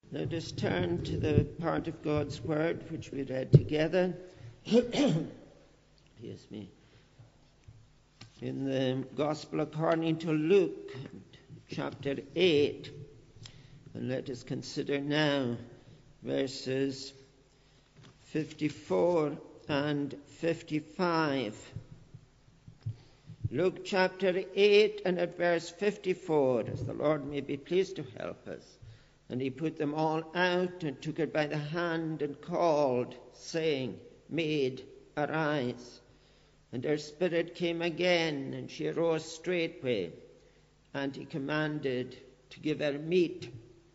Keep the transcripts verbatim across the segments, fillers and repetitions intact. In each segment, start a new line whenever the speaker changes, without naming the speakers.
Let us turn to the part of God's Word which we read together. Excuse me. In the Gospel according to Luke, chapter eight. And let us consider now verses fifty-four and fifty-five. Luke chapter eight and at verse fifty-four, as the Lord may be pleased to help us. And he put them all out and took her by the hand and called, saying, Maid, arise. And her spirit came again, and she arose straightway. And he commanded to give her meat.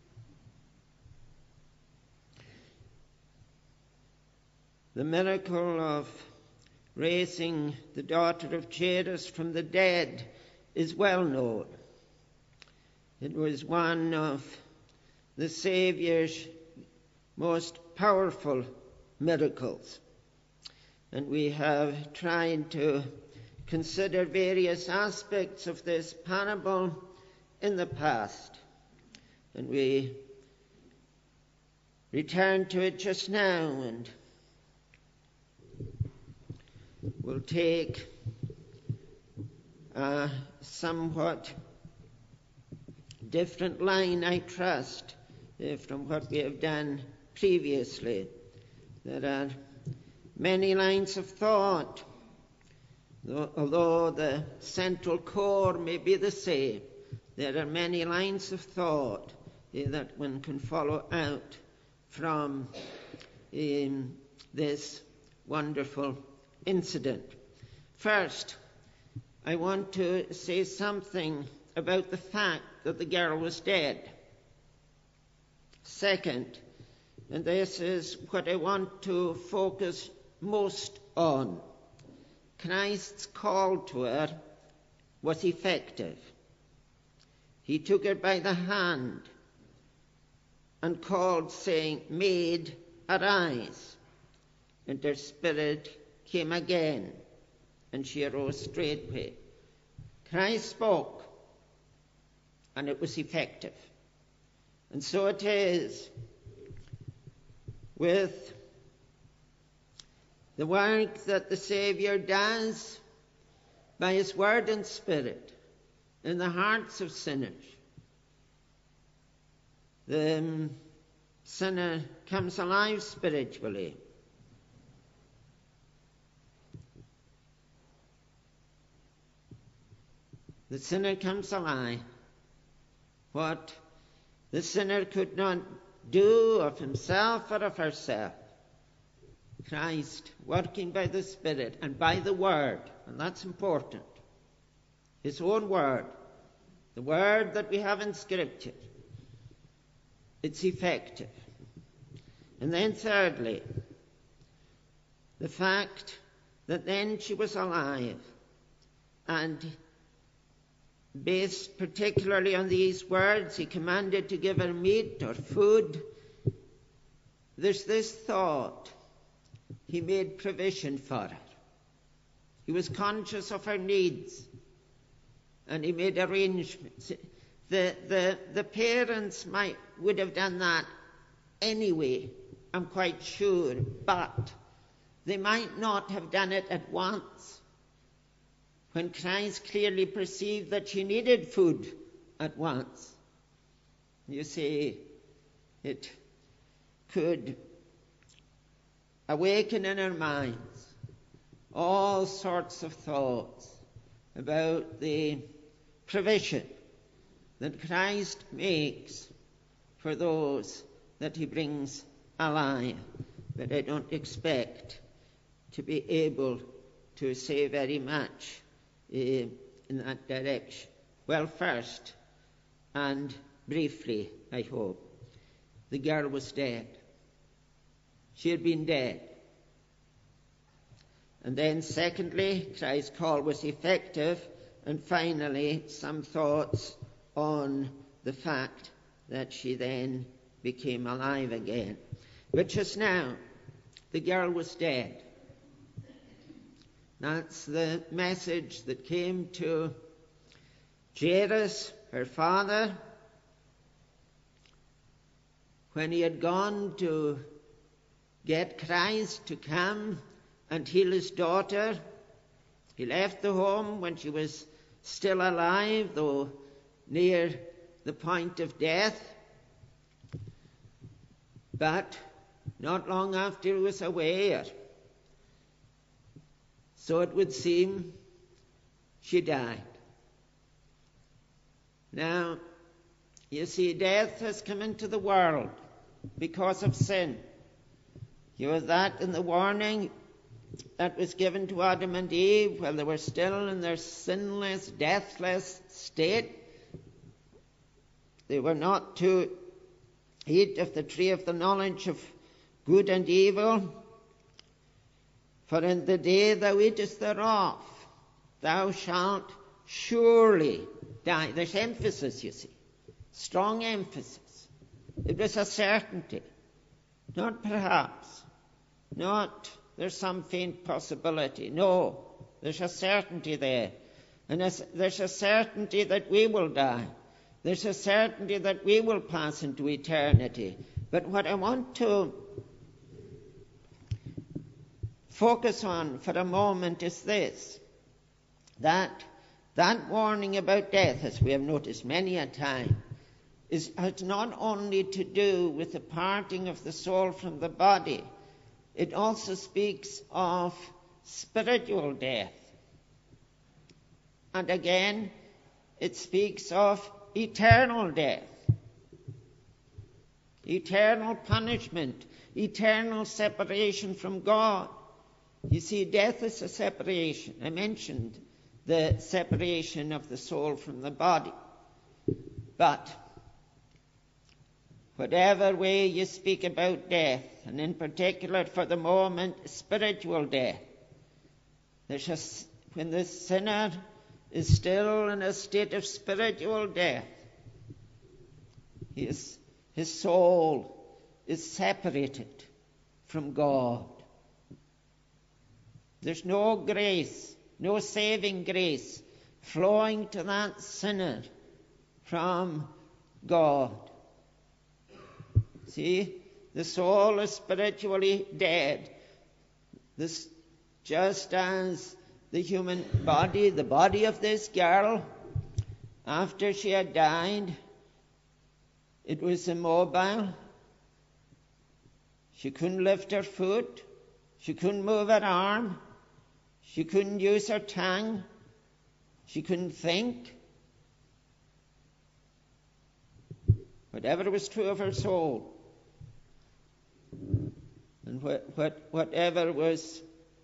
The miracle of raising the daughter of Jairus from the dead is well known. It was one of the Saviour's most powerful miracles. And we have tried to consider various aspects of this parable in the past. And we return to it just now, and we'll take a somewhat different line, I trust, from what we have done previously. There are many lines of thought, although the central core may be the same. There are many lines of thought that one can follow out from um, this wonderful incident. First, I want to say something about the fact that the girl was dead. Second, and this is what I want to focus most on, Christ's call to her was effective. He took her by the hand and called, saying, Maid, arise. And her spirit came again, and she arose straightway. Christ spoke, and it was effective. And so it is with the work that the Saviour does by his word and spirit in the hearts of sinners. The um, sinner comes alive spiritually. The sinner comes alive. What the sinner could not do of himself or of herself, Christ, working by the Spirit and by the Word, and that's important, his own Word, the Word that we have in Scripture, it's effective. And then thirdly, the fact that then she was alive, and based particularly on these words, he commanded to give her meat or food. There's this thought. He made provision for her. He was conscious of her needs, and he made arrangements. The, the, the parents might would have done that anyway, I'm quite sure, but they might not have done it at once. When Christ clearly perceived that she needed food at once. You see, it could awaken in our minds all sorts of thoughts about the provision that Christ makes for those that he brings alive. But I don't expect to be able to say very much in that direction. Well, first, and briefly, I hope, the girl was dead. She had been dead. And then secondly, Christ's call was effective. And finally, some thoughts on the fact that she then became alive again. But just now, the girl was dead. That's the message that came to Jairus, her father, when he had gone to get Christ to come and heal his daughter, he left the home when she was still alive, though near the point of death. But not long after he was away, or so it would seem, she died. Now, you see, death has come into the world because of sin. You have that in the warning that was given to Adam and Eve while they were still in their sinless, deathless state. They were not to eat of the tree of the knowledge of good and evil. For in the day thou eatest thereof, thou shalt surely die. There's emphasis, you see. Strong emphasis. It was a certainty. Not perhaps. Not there's some faint possibility. No, there's a certainty there. And there's a certainty that we will die. There's a certainty that we will pass into eternity. But what I want to focus on for a moment is this, that that warning about death, as we have noticed many a time, is, has not only to do with the parting of the soul from the body, it also speaks of spiritual death. And again, it speaks of eternal death, eternal punishment, eternal separation from God. You see, death is a separation. I mentioned the separation of the soul from the body. But whatever way you speak about death, and in particular for the moment, spiritual death, there's a, when the sinner is still in a state of spiritual death, his, his soul is separated from God. There's no grace, no saving grace flowing to that sinner from God. See, the soul is spiritually dead. This, just as the human body, the body of this girl, after she had died, it was immobile. She couldn't lift her foot. She couldn't move her arm. She couldn't use her tongue. She couldn't think. Whatever was true of her soul, and what, what, whatever was,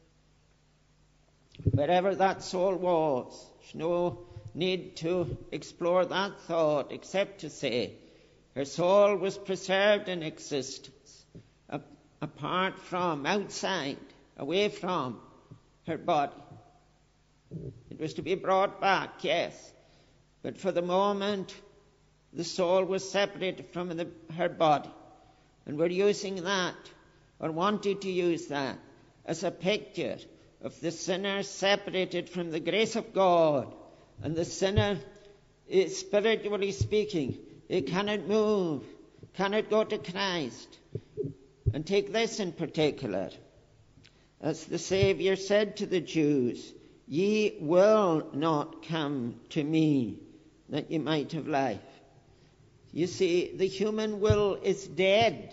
wherever that soul was, there's no need to explore that thought except to say her soul was preserved in existence, a, apart from, outside, away from her body. It was to be brought back, yes, but for the moment the soul was separated from the, her body. And we're using that, or wanting to use that, as a picture of the sinner separated from the grace of God. And the sinner, is, spiritually speaking, he cannot move, cannot go to Christ. And take this in particular. As the Saviour said to the Jews, ye will not come to me that ye might have life. You see, the human will is dead.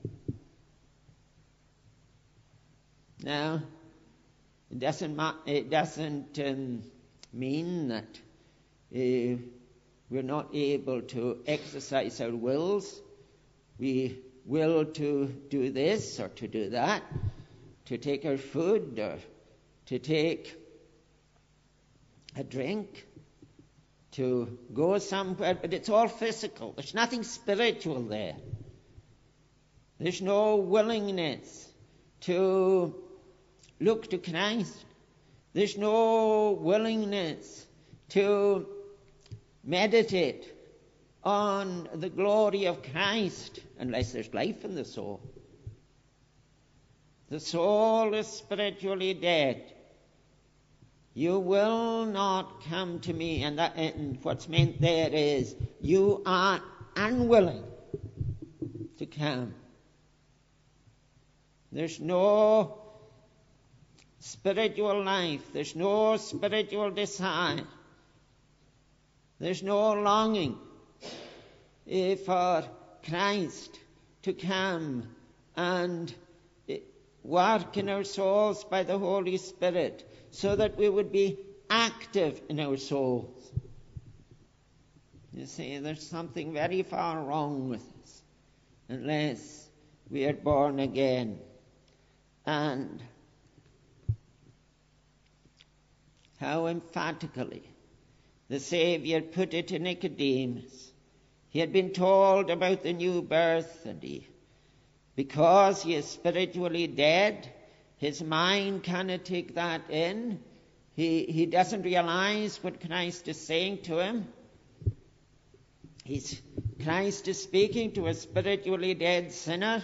Now, it doesn't, it doesn't um, mean that uh, we're not able to exercise our wills. We will to do this or to do that, to take our food or to take a drink, to go somewhere, but it's all physical. There's nothing spiritual there. There's no willingness to look to Christ. There's no willingness to meditate on the glory of Christ unless there's life in the soul. The soul is spiritually dead. You will not come to me, and, that, and what's meant there is you are unwilling to to come. There's no spiritual life. There's no spiritual desire. There's no longing for Christ to come and work in our souls by the Holy Spirit so that we would be active in our souls. You see, there's something very far wrong with us unless we are born again. And how emphatically the Saviour put it to Nicodemus. He had been told about the new birth, and he, because he is spiritually dead, his mind cannot take that in. He, he doesn't realize what Christ is saying to him. He's, Christ is speaking to a spiritually dead sinner.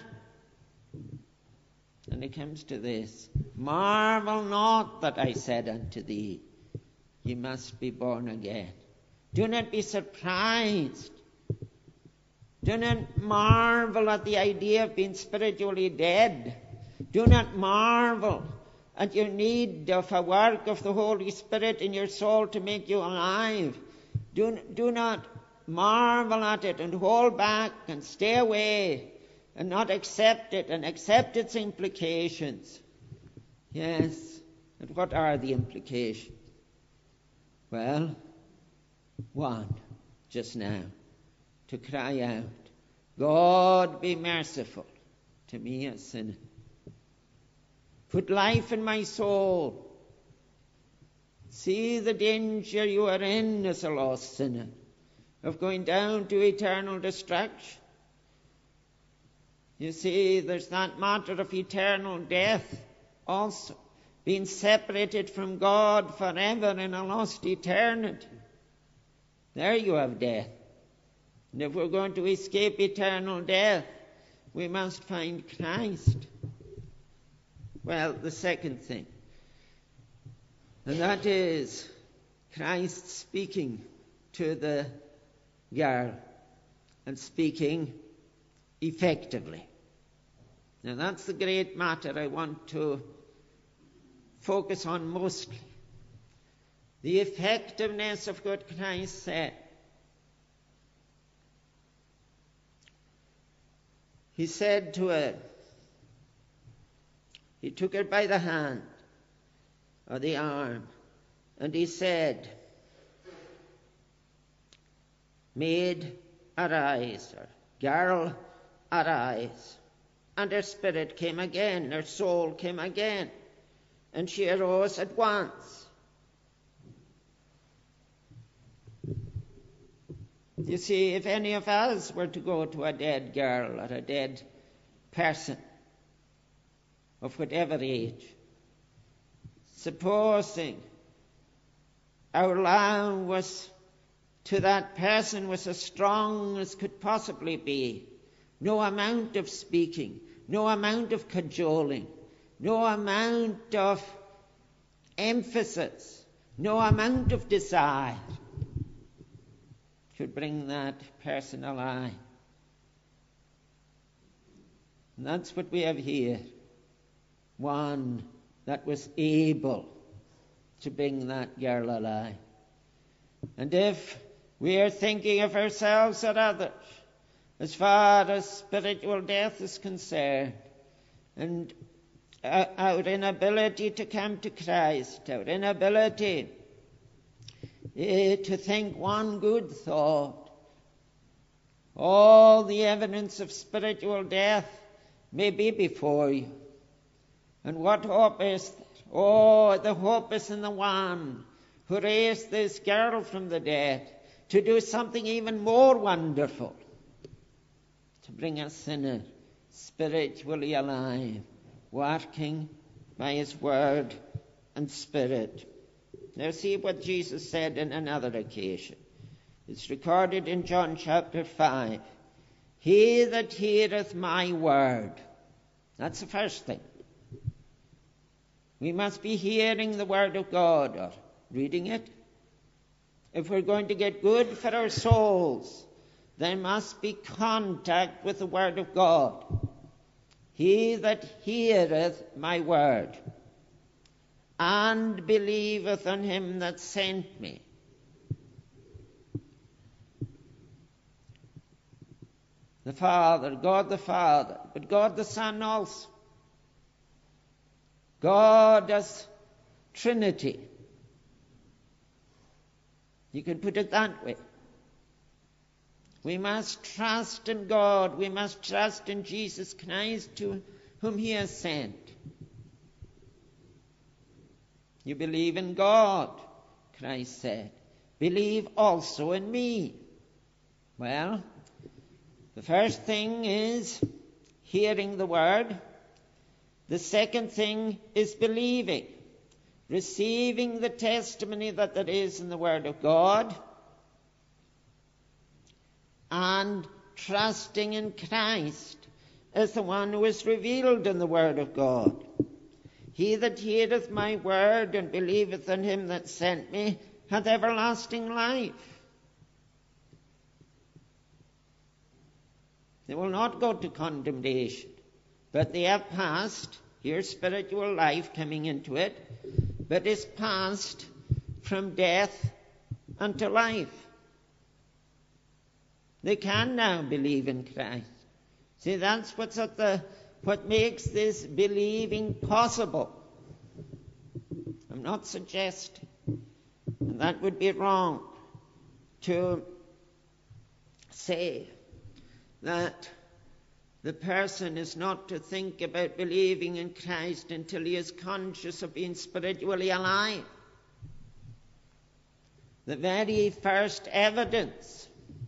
And it comes to this: marvel not that I said unto thee, ye must be born again. Do not be surprised. Do not marvel at the idea of being spiritually dead. Do not marvel at your need of a work of the Holy Spirit in your soul to make you alive. Do, do not marvel at it and hold back and stay away and not accept it and accept its implications. Yes, and what are the implications? Well, one, just now, to cry out, God be merciful to me a sinner. Put life in my soul. See the danger you are in as a lost sinner of going down to eternal destruction. You see, there's that matter of eternal death also, being separated from God forever in a lost eternity. There you have death. And if we're going to escape eternal death, we must find Christ. Well, the second thing, and that is Christ speaking to the girl and speaking effectively. Now that's the great matter I want to focus on mostly. The effectiveness of what Christ said. He said to her, he took her by the hand or the arm, and he said, Maid, arise, or girl, arise. And her spirit came again, her soul came again, and she arose at once. You see, if any of us were to go to a dead girl or a dead person of whatever age, supposing our love was to that person was as strong as could possibly be, no amount of speaking, no amount of cajoling, no amount of emphasis, no amount of desire could bring that person alive. And that's what we have here. One that was able to bring that girl alive. And if we are thinking of ourselves or others, as far as spiritual death is concerned, and our inability to come to Christ, our inability eh, to think one good thought, all the evidence of spiritual death may be before you. And what hope is there? Oh, the hope is in the one who raised this girl from the dead to do something even more wonderful, to bring a sinner spiritually alive, working by his word and spirit. Now see what Jesus said on another occasion. It's recorded in John chapter five. He that heareth my word. That's the first thing. We must be hearing the word of God or reading it. If we're going to get good for our souls, there must be contact with the Word of God. He that heareth my word and believeth on him that sent me. The Father, God the Father, but God the Son also. God as Trinity. You could put it that way. We must trust in God. We must trust in Jesus Christ, to whom he has sent. You believe in God, Christ said. Believe also in me. Well, the first thing is hearing the word. The second thing is believing, receiving the testimony that there is in the word of God, and trusting in Christ as the one who is revealed in the word of God. He that heareth my word and believeth on him that sent me hath everlasting life. They will not go to condemnation, but they have passed, here's spiritual life coming into it, but is passed from death unto life. They can now believe in Christ. See, that's what's at the, what makes this believing possible. I'm not suggesting, and that would be wrong, to say that the person is not to think about believing in Christ until he is conscious of being spiritually alive. The very first evidence,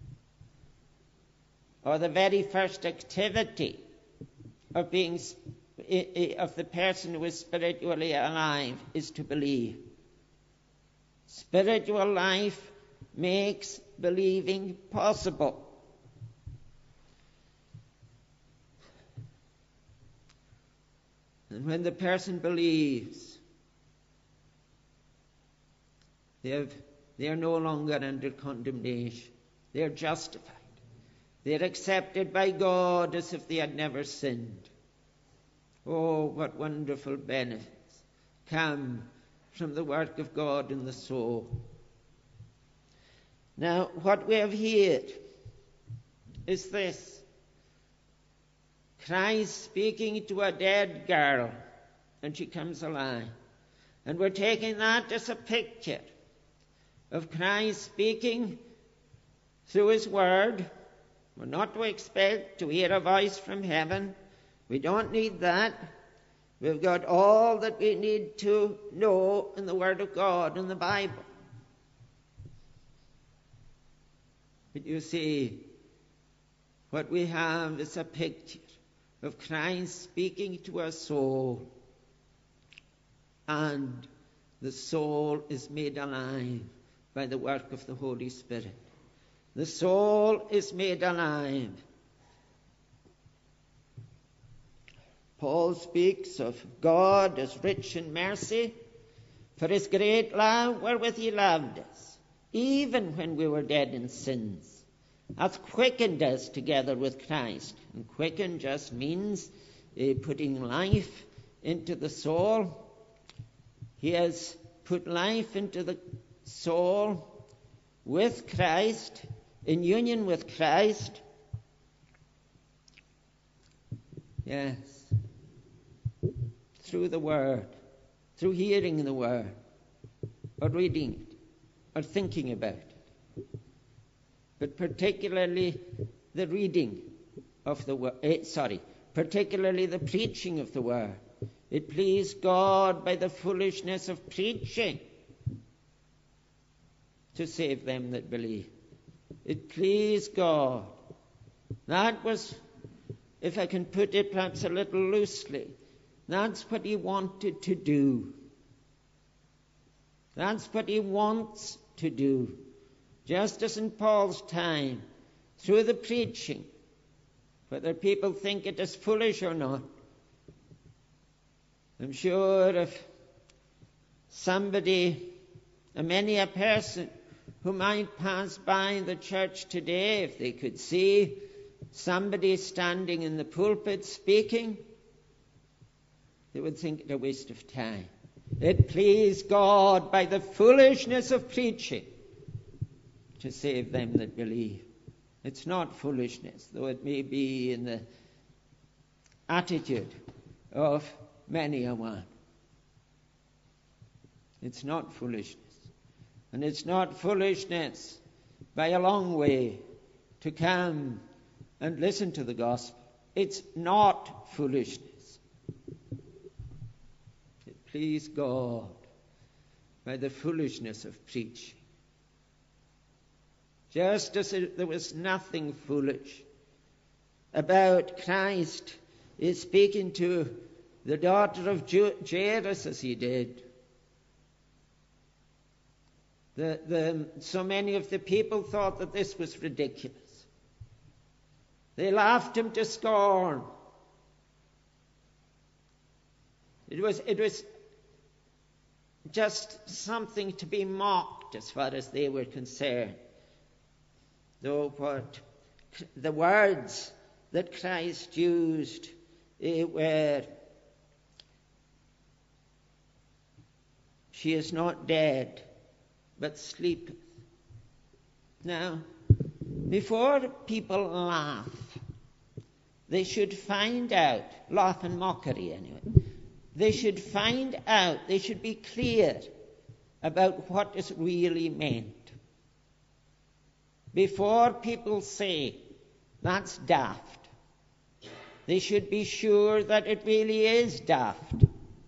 or the very first activity of being of the person who is spiritually alive, is to believe. Spiritual life makes believing possible. And when the person believes, they, have, they are no longer under condemnation. They are justified. They are accepted by God as if they had never sinned. Oh, what wonderful benefits come from the work of God in the soul. Now, what we have here is this. Christ speaking to a dead girl, and she comes alive. And we're taking that as a picture of Christ speaking through his word. We're not to expect to hear a voice from heaven. We don't need that. We've got all that we need to know in the Word of God, in the Bible. But you see, what we have is a picture of Christ speaking to a soul, and the soul is made alive by the work of the Holy Spirit. The soul is made alive. Paul speaks of God as rich in mercy, for his great love wherewith he loved us, even when we were dead in sins, hath quickened us together with Christ. And quicken just means uh, putting life into the soul. He has put life into the soul with Christ, in union with Christ. Yes. Through the Word, through hearing the Word, or reading it, or thinking about it. But particularly the reading of the Word, eh, sorry, particularly the preaching of the Word. It pleased God by the foolishness of preaching to save them that believe. It pleased God. That was, if I can put it perhaps a little loosely, that's what he wanted to do. That's what he wants to do. Just as in Paul's time, through the preaching, whether people think it is foolish or not. I'm sure if somebody, many a person who might pass by the church today, if they could see somebody standing in the pulpit speaking, they would think it a waste of time. It pleased God by the foolishness of preaching to save them that believe. It's not foolishness, though it may be in the attitude of many a one. It's not foolishness. And it's not foolishness by a long way to come and listen to the gospel. It's not foolishness. It pleased God by the foolishness of preaching. Just as there was nothing foolish about Christ is speaking to the daughter of Jairus as he did. The, the, so many of the people thought that this was ridiculous. They laughed him to scorn. It was, it was just something to be mocked as far as they were concerned. Though what the words that Christ used eh, were, "She is not dead, but sleepeth." Now, before people laugh, they should find out, laugh and mockery anyway, they should find out, they should be clear about what is really meant. Before people say, "That's daft," they should be sure that it really is daft.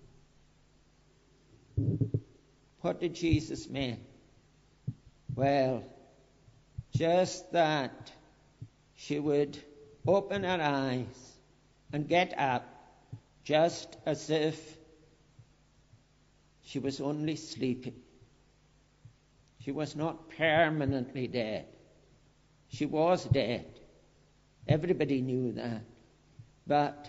What did Jesus mean? Well, just that she would open her eyes and get up just as if she was only sleeping. She was not permanently dead. She was dead. Everybody knew that. But,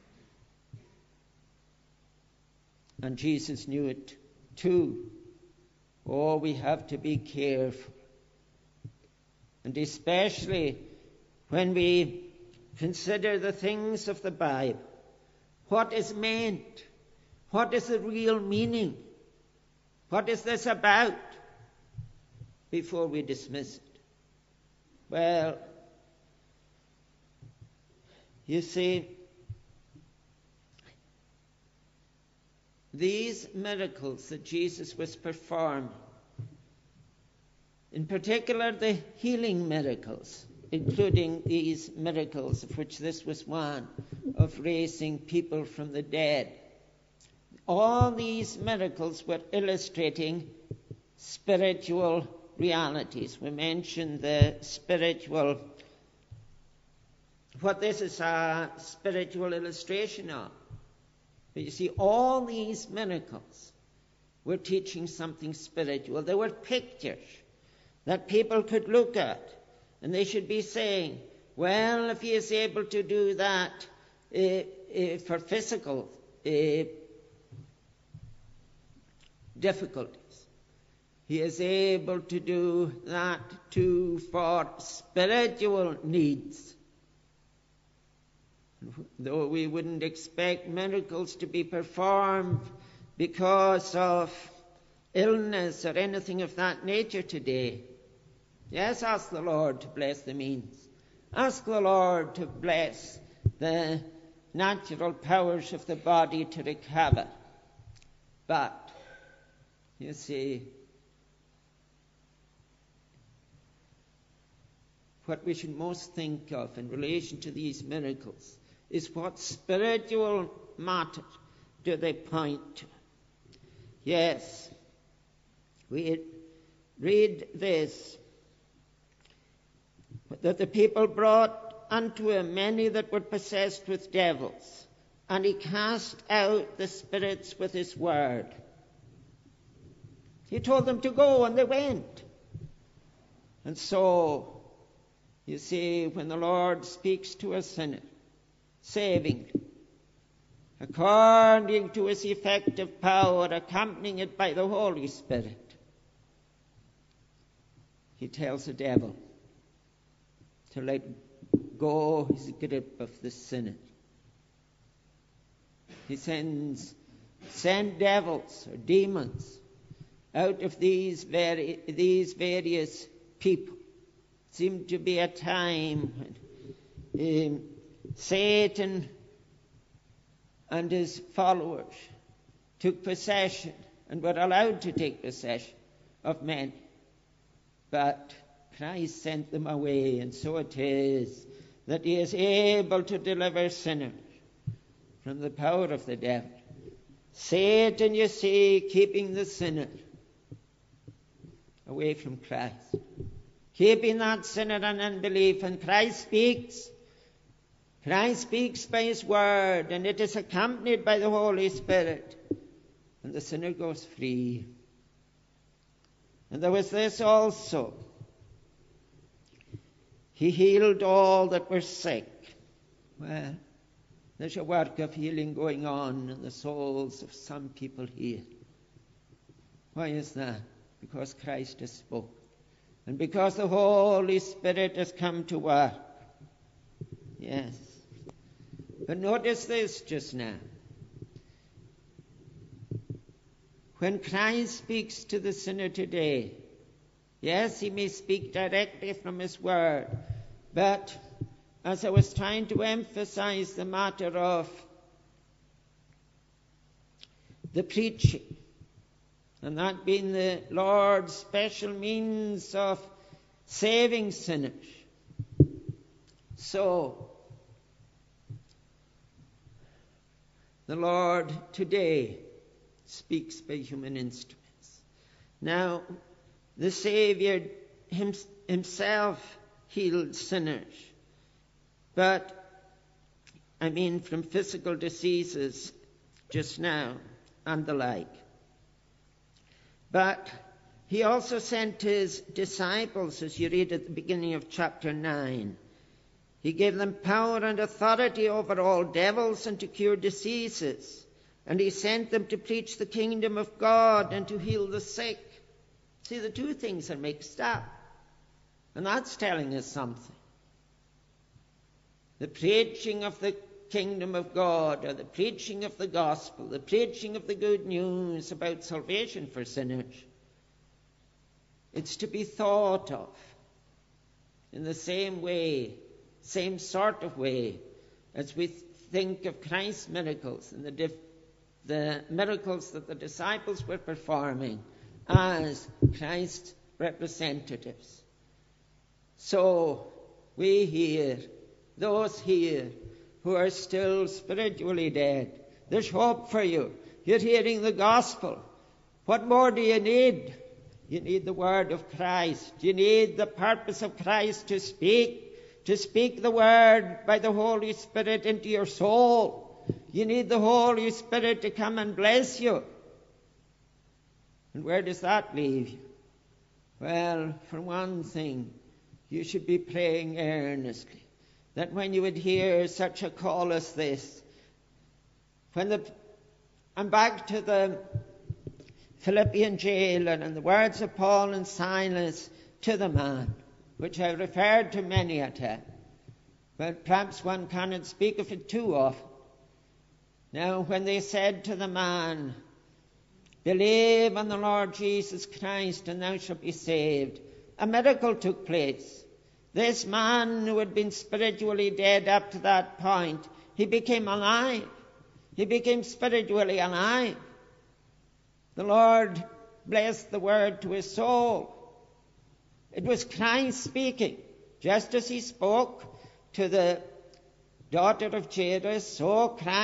and Jesus knew it too. Oh, we have to be careful. And especially when we consider the things of the Bible. What is meant? What is the real meaning? What is this about? Before we dismiss it. Well, you see, these miracles that Jesus was performing, in particular the healing miracles, including these miracles, of which this was one, of raising people from the dead. All these miracles were illustrating spiritual realities. We mentioned the spiritual, what this is a spiritual illustration of. But you see, all these miracles were teaching something spiritual. They were pictures that people could look at, and they should be saying, well, if he is able to do that uh, uh, for physical uh, difficulties, he is able to do that too for spiritual needs. Though we wouldn't expect miracles to be performed because of illness or anything of that nature today, yes, ask the Lord to bless the means. Ask the Lord to bless the natural powers of the body to recover. But, you see, what we should most think of in relation to these miracles is what spiritual matter do they point to. Yes, we read this, that the people brought unto him many that were possessed with devils, and he cast out the spirits with his word. He told them to go, and they went. And so, you see, when the Lord speaks to a sinner, saving, according to his effective power, accompanying it by the Holy Spirit, he tells the devil to let go his grip of the sinner. He sends send devils or demons out of these vari- these various people. It seemed to be a time when um, Satan and his followers took possession and were allowed to take possession of men. But Christ sent them away, and so it is that he is able to deliver sinners from the power of the devil. Satan, you see, keeping the sinner away from Christ, keeping that sinner in unbelief, and Christ speaks. Christ speaks by his word, and it is accompanied by the Holy Spirit, and the sinner goes free. And there was this also. He healed all that were sick. Well, there's a work of healing going on in the souls of some people here. Why is that? Because Christ has spoken, and because the Holy Spirit has come to work. Yes. But notice this just now. When Christ speaks to the sinner today, yes, he may speak directly from his word, but as I was trying to emphasize the matter of the preaching, and that being the Lord's special means of saving sinners, so the Lord today speaks by human instruments. Now, the Savior himself healed sinners, but I mean from physical diseases just now and the like. But he also sent his disciples, as you read at the beginning of chapter nine. He gave them power and authority over all devils and to cure diseases. And he sent them to preach the kingdom of God and to heal the sick. See, the two things are mixed up. And that's telling us something. The preaching of the kingdom of God, or the preaching of the gospel, the preaching of the good news about salvation for sinners, it's to be thought of in the same way, same sort of way, as we think of Christ's miracles and the diff- the miracles that the disciples were performing as Christ's representatives. So we here, those here who are still spiritually dead, there's hope for you. You're hearing the gospel. What more do you need? You need the word of Christ. You need the purpose of Christ to speak, to speak the word by the Holy Spirit into your soul. You need the Holy Spirit to come and bless you. And where does that leave you? Well, for one thing, you should be praying earnestly that when you would hear such a call as this, when the, I'm back to the Philippian jailer and the words of Paul and Silas to the man, which I referred to many a time, but perhaps one cannot speak of it too often. Now, when they said to the man, "Believe on the Lord Jesus Christ and thou shalt be saved," a miracle took place. This man who had been spiritually dead up to that point, he became alive. He became spiritually alive. The Lord blessed the word to his soul. It was Christ speaking. Just as he spoke to the daughter of Jairus, so Christ